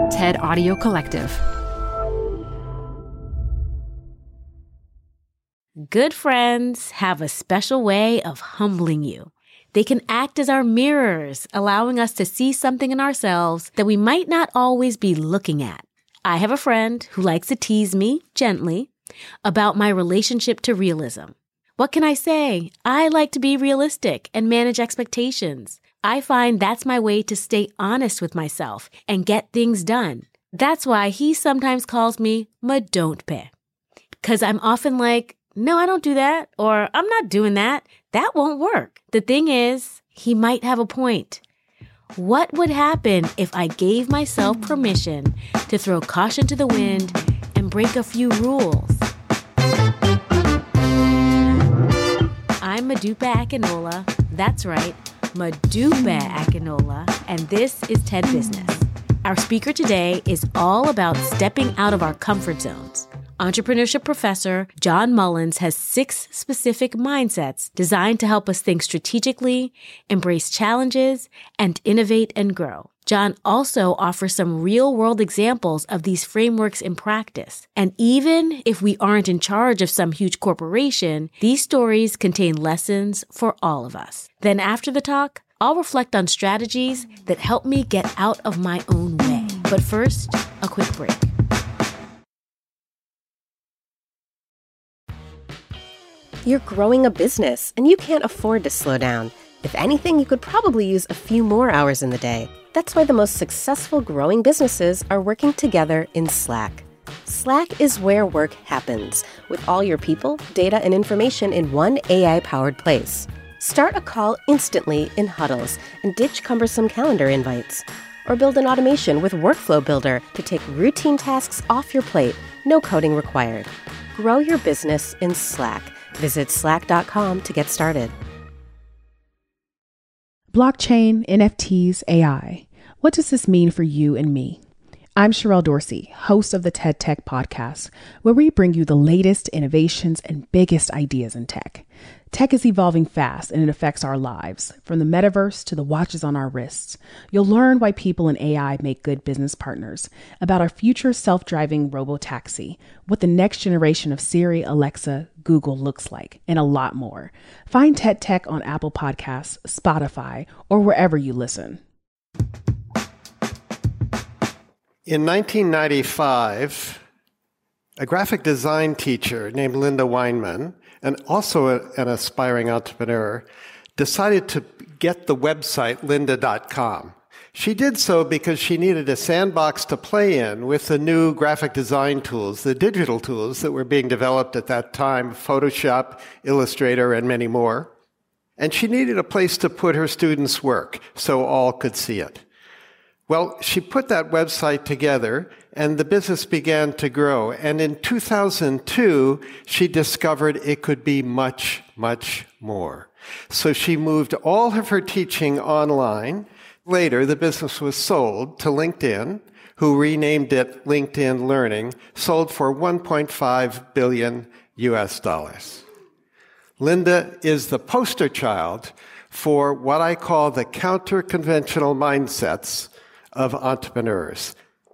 TED Audio Collective. Good friends have a special way of humbling you. They can act as our mirrors, allowing us to see something in ourselves that we might not always be looking at. I have a friend who likes to tease me gently about my relationship to realism. What can I say? I like to be realistic and manage expectations. I find that's my way to stay honest with myself and get things done. That's why he sometimes calls me Madon'tpe. Because I'm often like, no, I don't do that, or I'm not doing that. That won't work. The thing is, he might have a point. What would happen if I gave myself permission to throw caution to the wind and break a few rules? I'm Modupe Akinola. That's right, Modupe Akinola, and this is TED Business. Our speaker today is all about stepping out of our comfort zones. Entrepreneurship professor John Mullins has 6 specific mindsets designed to help us think strategically, embrace challenges, and innovate and grow. John also offers some real-world examples of these frameworks in practice. And even if we aren't in charge of some huge corporation, these stories contain lessons for all of us. Then after the talk, I'll reflect on strategies that help me get out of my own way. But first, a quick break. You're growing a business, and you can't afford to slow down. If anything, you could probably use a few more hours in the day. That's why the most successful growing businesses are working together in Slack. Slack is where work happens, with all your people, data, and information in one AI-powered place. Start a call instantly in huddles and ditch cumbersome calendar invites. Or build an automation with Workflow Builder to take routine tasks off your plate, no coding required. Grow your business in Slack. Visit slack.com to get started. Blockchain, NFTs, AI. What does this mean for you and me? I'm Sherelle Dorsey, host of the TED Tech Podcast, where we bring you the latest innovations and biggest ideas in tech. Tech is evolving fast and it affects our lives, from the metaverse to the watches on our wrists. You'll learn why people in AI make good business partners, about our future self-driving robo-taxi, what the next generation of Siri, Alexa, Google looks like, and a lot more. Find TED Tech on Apple Podcasts, Spotify, or wherever you listen. In 1995, a graphic design teacher named Linda Weinman, and also an aspiring entrepreneur, decided to get the website lynda.com. She did so because she needed a sandbox to play in with the new graphic design tools, the digital tools that were being developed at that time, Photoshop, Illustrator, and many more. And she needed a place to put her students' work so all could see it. Well, she put that website together, and the business began to grow. And in 2002, she discovered it could be much, much more. So she moved all of her teaching online. Later, the business was sold to LinkedIn, who renamed it LinkedIn Learning, sold for $1.5 billion US. Linda is the poster child for what I call the counter-conventional mindsets of entrepreneurs.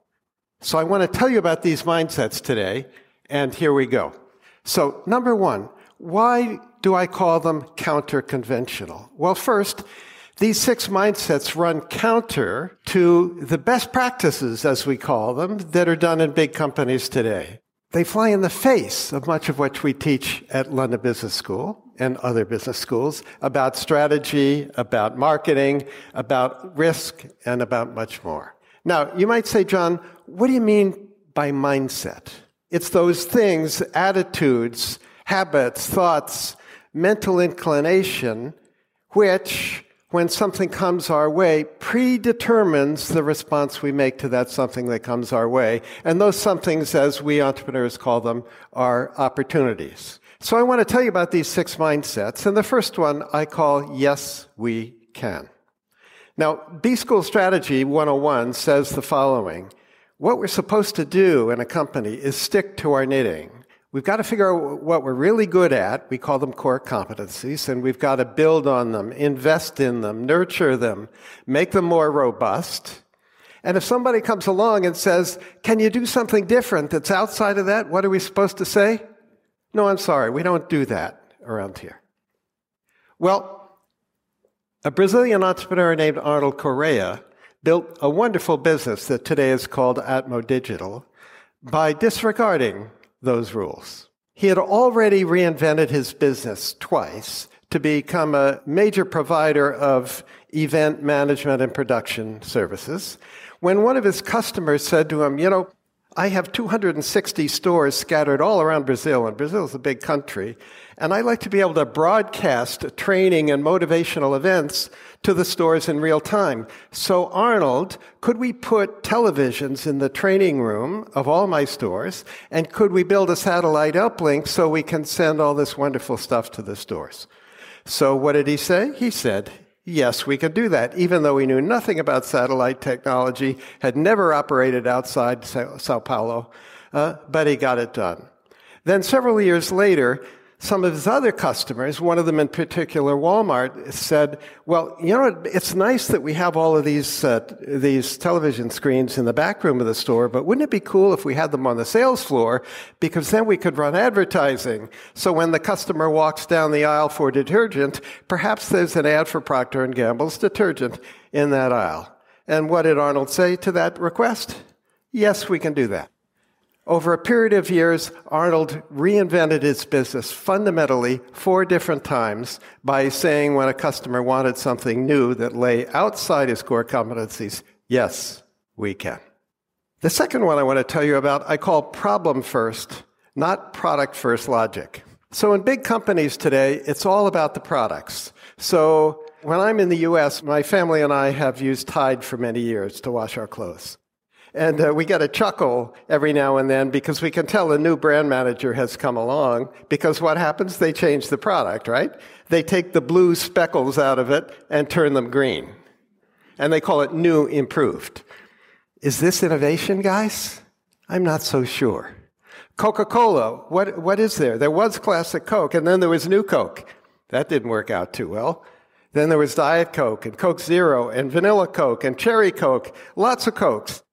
So I want to tell you about these mindsets today, and here we go. So number 1, why do I call them counter-conventional? Well, first, these 6 mindsets run counter to the best practices, as we call them, that are done in big companies today. They fly in the face of much of what we teach at London Business School and other business schools about strategy, about marketing, about risk, and about much more. Now, you might say, John, what do you mean by mindset? It's those things, attitudes, habits, thoughts, mental inclination, which, when something comes our way, predetermines the response we make to that something that comes our way. And those somethings, as we entrepreneurs call them, are opportunities. So I want to tell you about these 6 mindsets. And the first one I call Yes, We Can. Now, B-School Strategy 101 says the following. What we're supposed to do in a company is stick to our knitting. We've got to figure out what we're really good at. We call them core competencies, and we've got to build on them, invest in them, nurture them, make them more robust. And if somebody comes along and says, can you do something different that's outside of that? What are we supposed to say? No, I'm sorry, we don't do that around here. Well, a Brazilian entrepreneur named Arnold Correa built a wonderful business that today is called Atmo Digital by disregarding those rules. He had already reinvented his business twice to become a major provider of event management and production services, when one of his customers said to him, I have 260 stores scattered all around Brazil, and Brazil is a big country, and I like to be able to broadcast training and motivational events to the stores in real time. So Arnold, could we put televisions in the training room of all my stores, and could we build a satellite uplink so we can send all this wonderful stuff to the stores? So what did he say? He said, yes, we could do that, even though he knew nothing about satellite technology, had never operated outside Sao Paulo, but he got it done. Then several years later, some of his other customers, one of them in particular, Walmart, said, well, it's nice that we have all of these television screens in the back room of the store, but wouldn't it be cool if we had them on the sales floor? Because then we could run advertising. So when the customer walks down the aisle for detergent, perhaps there's an ad for Procter & Gamble's detergent in that aisle. And what did Arnold say to that request? Yes, we can do that. Over a period of years, Arnold reinvented his business fundamentally 4 different times by saying when a customer wanted something new that lay outside his core competencies, yes, we can. The second one I want to tell you about, I call problem first, not product first logic. So in big companies today, it's all about the products. So when I'm in the US, my family and I have used Tide for many years to wash our clothes. And we get a chuckle every now and then because we can tell a new brand manager has come along, because what happens? They change the product, right? They take the blue speckles out of it and turn them green. And they call it new improved. Is this innovation, guys? I'm not so sure. Coca-Cola, what is there? There was Classic Coke, and then there was New Coke. That didn't work out too well. Then there was Diet Coke, and Coke Zero, and Vanilla Coke, and Cherry Coke, lots of Cokes.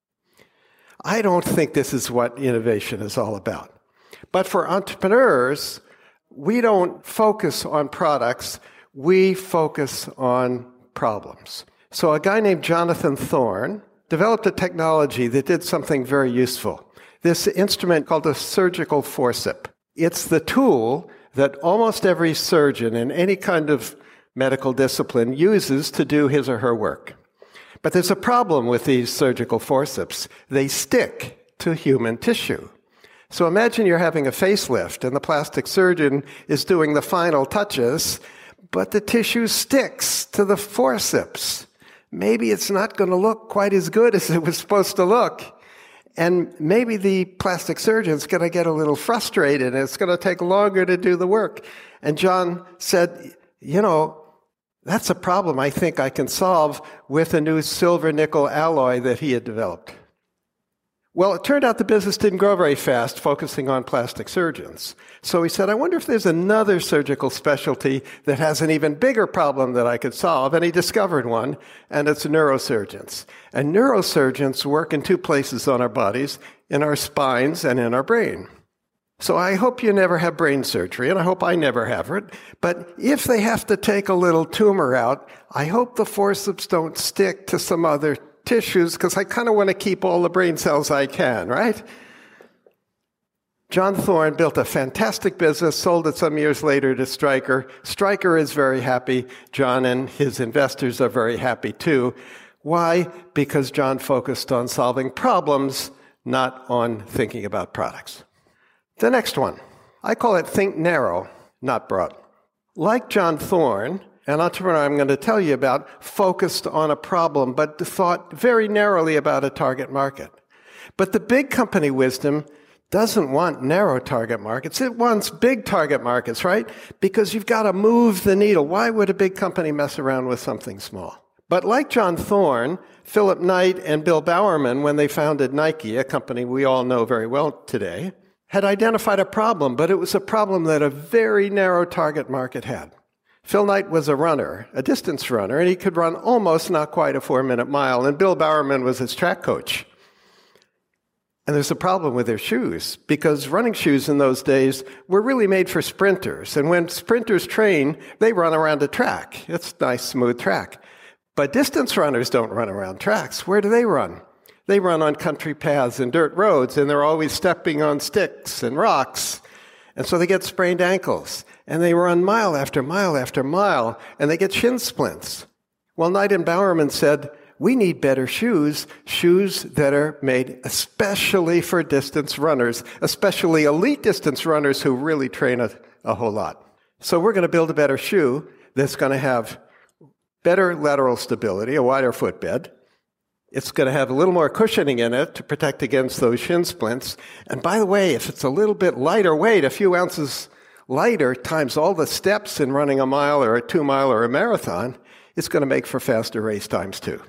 I don't think this is what innovation is all about. But for entrepreneurs, we don't focus on products, we focus on problems. So a guy named Jonathan Thorne developed a technology that did something very useful. This instrument called a surgical forceps. It's the tool that almost every surgeon in any kind of medical discipline uses to do his or her work. But there's a problem with these surgical forceps. They stick to human tissue. So imagine you're having a facelift and the plastic surgeon is doing the final touches, but the tissue sticks to the forceps. Maybe it's not going to look quite as good as it was supposed to look. And maybe the plastic surgeon's going to get a little frustrated and it's going to take longer to do the work. And John said, that's a problem I think I can solve with a new silver-nickel alloy that he had developed. Well, it turned out the business didn't grow very fast, focusing on plastic surgeons. So he said, I wonder if there's another surgical specialty that has an even bigger problem that I could solve. And he discovered one, and it's neurosurgeons. And neurosurgeons work in 2 places on our bodies, in our spines and in our brain. So I hope you never have brain surgery, and I hope I never have it. But if they have to take a little tumor out, I hope the forceps don't stick to some other tissues, because I kind of want to keep all the brain cells I can, right? John Thorne built a fantastic business, sold it some years later to Stryker. Stryker is very happy. John and his investors are very happy too. Why? Because John focused on solving problems, not on thinking about products. The next one, I call it think narrow, not broad. Like John Thorne, an entrepreneur I'm going to tell you about focused on a problem, but thought very narrowly about a target market. But the big company wisdom doesn't want narrow target markets. It wants big target markets, right? Because you've got to move the needle. Why would a big company mess around with something small? But like John Thorne, Philip Knight and Bill Bowerman, when they founded Nike, a company we all know very well today, had identified a problem, but it was a problem that a very narrow target market had. Phil Knight was a runner, a distance runner, and he could run almost not quite a 4-minute mile, and Bill Bowerman was his track coach. And there's a problem with their shoes, because running shoes in those days were really made for sprinters. And when sprinters train, they run around a track. It's a nice, smooth track. But distance runners don't run around tracks. Where do they run? They run on country paths and dirt roads, and they're always stepping on sticks and rocks. And so they get sprained ankles. And they run mile after mile after mile, and they get shin splints. Well, Knight and Bowerman said, we need better shoes that are made especially for distance runners, especially elite distance runners who really train a whole lot. So we're going to build a better shoe that's going to have better lateral stability, a wider footbed. It's going to have a little more cushioning in it to protect against those shin splints. And by the way, if it's a little bit lighter weight, a few ounces lighter times all the steps in running a mile or a 2-mile or a marathon, it's going to make for faster race times too.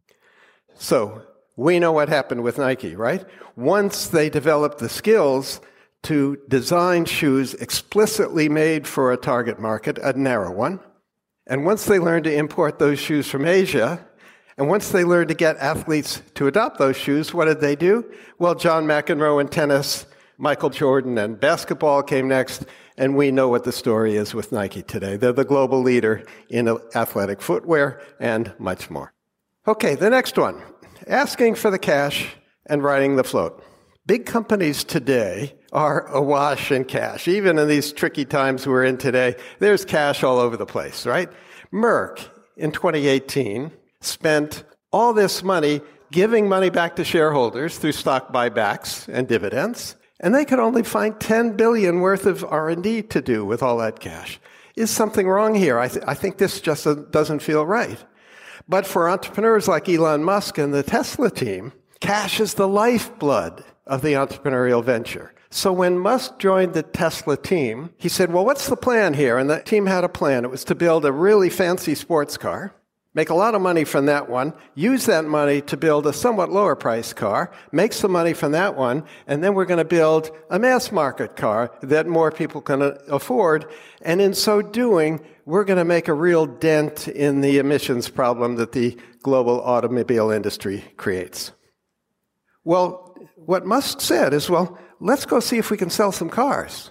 So we know what happened with Nike, right? Once they developed the skills to design shoes explicitly made for a target market, a narrow one, and once they learned to import those shoes from Asia, and once they learned to get athletes to adopt those shoes, what did they do? Well, John McEnroe in tennis, Michael Jordan and basketball came next, and we know what the story is with Nike today. They're the global leader in athletic footwear and much more. Okay, the next one, asking for the cash and riding the float. Big companies today are awash in cash. Even in these tricky times we're in today, there's cash all over the place, right? Merck in 2018 spent all this money giving money back to shareholders through stock buybacks and dividends, and they could only find $10 billion worth of R&D to do with all that cash. Is something wrong here? I think this just doesn't feel right. But for entrepreneurs like Elon Musk and the Tesla team, cash is the lifeblood of the entrepreneurial venture. So when Musk joined the Tesla team, he said, well, what's the plan here? And the team had a plan. It was to build a really fancy sports car, make a lot of money from that one, use that money to build a somewhat lower priced car, make some money from that one, and then we're going to build a mass market car that more people can afford. And in so doing, we're going to make a real dent in the emissions problem that the global automobile industry creates. Well, what Musk said is, well, let's go see if we can sell some cars.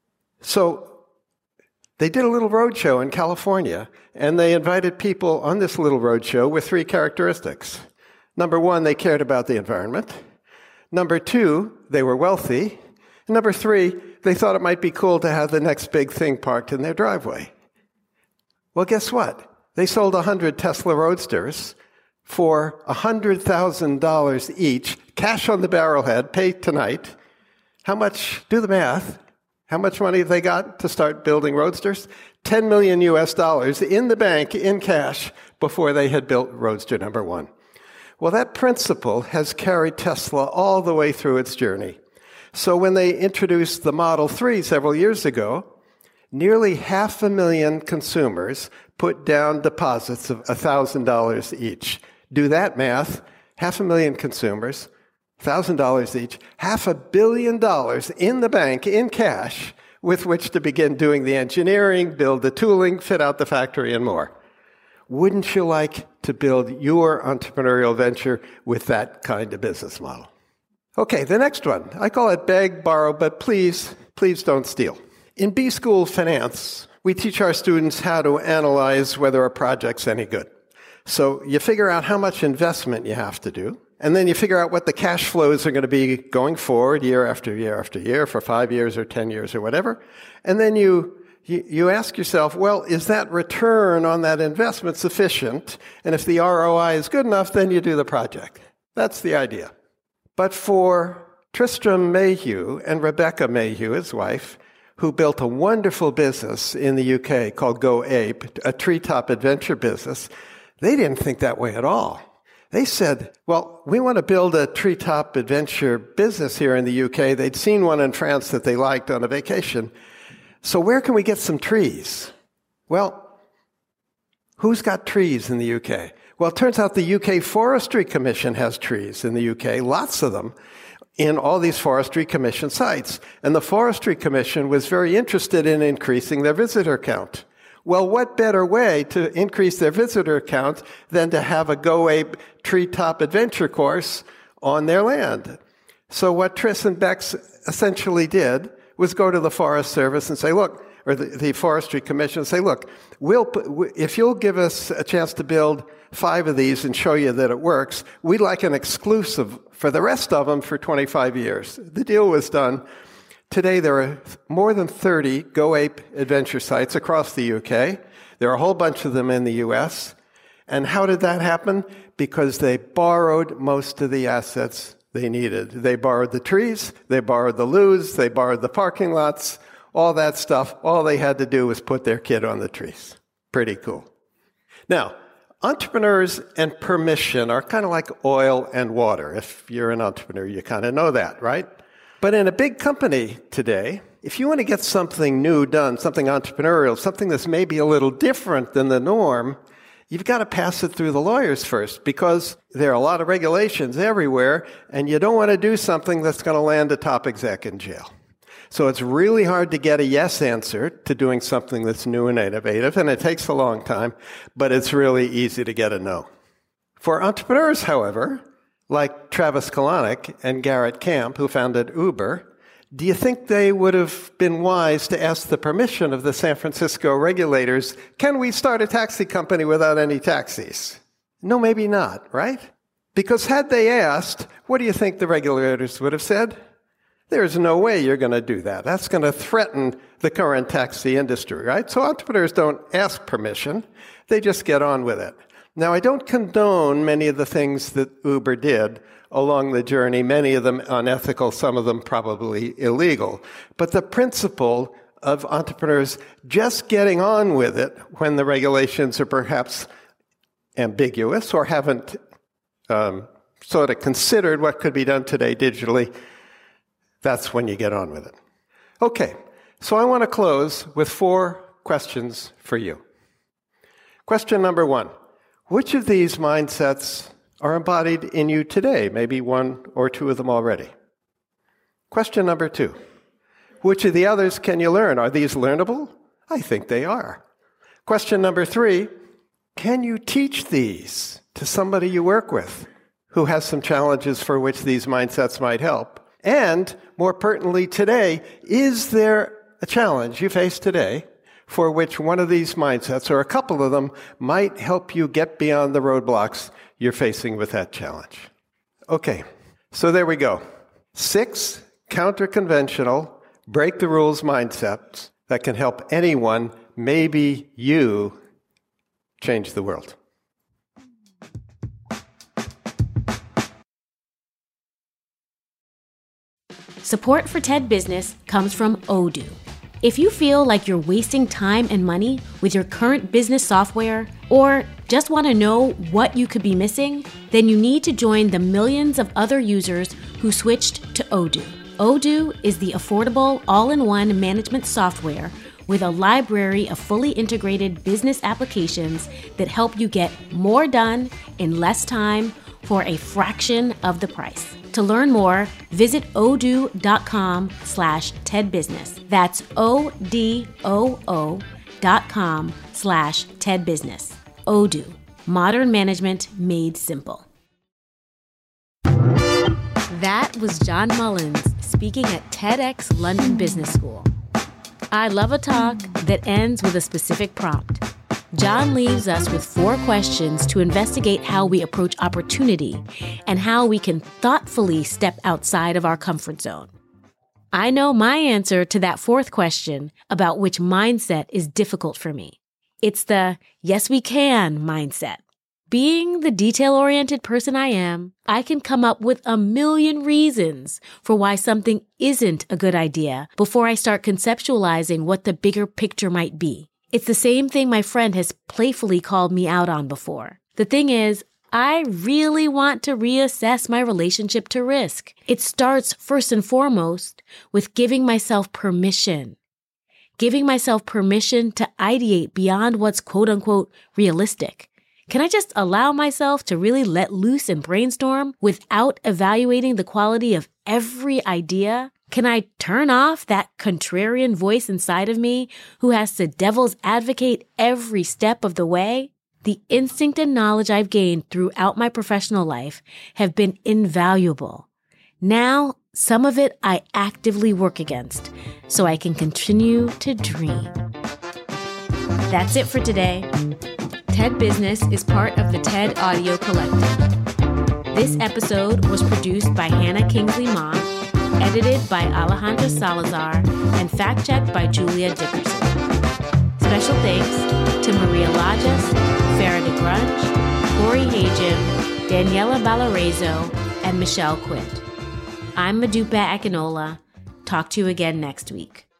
So they did a little roadshow in California, and they invited people on this little roadshow with 3 characteristics. Number 1, they cared about the environment. Number 2, they were wealthy. And number 3, they thought it might be cool to have the next big thing parked in their driveway. Well, guess what? They sold 100 Tesla Roadsters for $100,000 each, cash on the barrelhead, paid tonight. How much? Do the math. How much money have they got to start building Roadsters? $10 million in the bank, in cash, before they had built Roadster number 1. Well, that principle has carried Tesla all the way through its journey. So when they introduced the Model 3 several years ago, nearly 500,000 consumers put down deposits of $1,000 each. Do that math. 500,000 consumers, $1,000 each, $500 million in the bank, in cash, with which to begin doing the engineering, build the tooling, fit out the factory, and more. Wouldn't you like to build your entrepreneurial venture with that kind of business model? Okay, the next one. I call it beg, borrow, but please don't steal. In B-School Finance, we teach our students how to analyze whether a project's any good. So you figure out how much investment you have to do, and then you figure out what the cash flows are going to be going forward year after year after year for 5 years or 10 years or whatever. And then you ask yourself, well, is that return on that investment sufficient? And if the ROI is good enough, then you do the project. That's the idea. But for Tristram Mayhew and Rebecca Mayhew, his wife, who built a wonderful business in the UK called Go Ape, a treetop adventure business, they didn't think that way at all. They said, well, we want to build a treetop adventure business here in the UK. They'd seen one in France that they liked on a vacation. So where can we get some trees? Well, who's got trees in the UK? Well, it turns out the UK Forestry Commission has trees in the UK, lots of them, in all these Forestry Commission sites. And the Forestry Commission was very interested in increasing their visitor count. Well, what better way to increase their visitor count than to have a Go Ape treetop adventure course on their land? So what Triss and Bex essentially did was go to the Forest Service and say, look, or the Forestry Commission and say, look, if you'll give us a chance to build 5 of these and show you that it works, we'd like an exclusive for the rest of them for 25 years. The deal was done. Today, there are more than 30 Go Ape adventure sites across the UK. There are a whole bunch of them in the US. And how did that happen? Because they borrowed most of the assets they needed. They borrowed the trees, they borrowed the loos, they borrowed the parking lots, all that stuff. All they had to do was put their kid on the trees. Pretty cool. Now, entrepreneurs and permission are kind of like oil and water. If you're an entrepreneur, you kind of know that, right? But in a big company today, if you want to get something new done, something entrepreneurial, something that's maybe a little different than the norm, you've got to pass it through the lawyers first, because there are a lot of regulations everywhere, and you don't want to do something that's going to land a top exec in jail. So it's really hard to get a yes answer to doing something that's new and innovative, and it takes a long time, but it's really easy to get a no. For entrepreneurs, however, like Travis Kalanick and Garrett Camp, who founded Uber, do you think they would have been wise to ask the permission of the San Francisco regulators, can we start a taxi company without any taxis? No, maybe not, right? Because had they asked, what do you think the regulators would have said? There's no way you're going to do that. That's going to threaten the current taxi industry, right? So entrepreneurs don't ask permission. They just get on with it. Now, I don't condone many of the things that Uber did along the journey, many of them unethical, some of them probably illegal. But the principle of entrepreneurs just getting on with it when the regulations are perhaps ambiguous or haven't sort of considered what could be done today digitally, that's when you get on with it. Okay, so I want to close with 4 questions for you. Question number 1. Which of these mindsets are embodied in you today? Maybe 1 or 2 of them already. Question number 2. Which of the others can you learn? Are these learnable? I think they are. Question number 3. Can you teach these to somebody you work with who has some challenges for which these mindsets might help? And more pertinently today, is there a challenge you face today for which one of these mindsets, or a couple of them, might help you get beyond the roadblocks you're facing with that challenge? Okay, so there we go. 6 counter-conventional, break-the-rules mindsets that can help anyone, maybe you, change the world. Support for TED Business comes from Odoo. If you feel like you're wasting time and money with your current business software, or just want to know what you could be missing, then you need to join the millions of other users who switched to Odoo. Odoo is the affordable all-in-one management software with a library of fully integrated business applications that help you get more done in less time for a fraction of the price. To learn more, visit odoo.com/TEDbusiness. That's odoo.com/TEDbusiness. Odoo, modern management made simple. That was John Mullins speaking at TEDx London Business School. I love a talk that ends with a specific prompt. John leaves us with 4 questions to investigate how we approach opportunity and how we can thoughtfully step outside of our comfort zone. I know my answer to that 4th question about which mindset is difficult for me. It's the yes, we can mindset. Being the detail-oriented person I am, I can come up with a million reasons for why something isn't a good idea before I start conceptualizing what the bigger picture might be. It's the same thing my friend has playfully called me out on before. The thing is, I really want to reassess my relationship to risk. It starts first and foremost with giving myself permission. Giving myself permission to ideate beyond what's quote-unquote realistic. Can I just allow myself to really let loose and brainstorm without evaluating the quality of every idea? Can I turn off that contrarian voice inside of me who has to devil's advocate every step of the way? The instinct and knowledge I've gained throughout my professional life have been invaluable. Now, some of it I actively work against so I can continue to dream. That's it for today. TED Business is part of the TED Audio Collective. This episode was produced by Hannah Kingsley Mott, edited by Alejandra Salazar, and fact-checked by Julia Dickerson. Special thanks to Maria Lajas, Farah DeGrunge, Corey Hagem, Daniela Valarezo, and Michelle Quint. I'm Modupe Akinola. Talk to you again next week.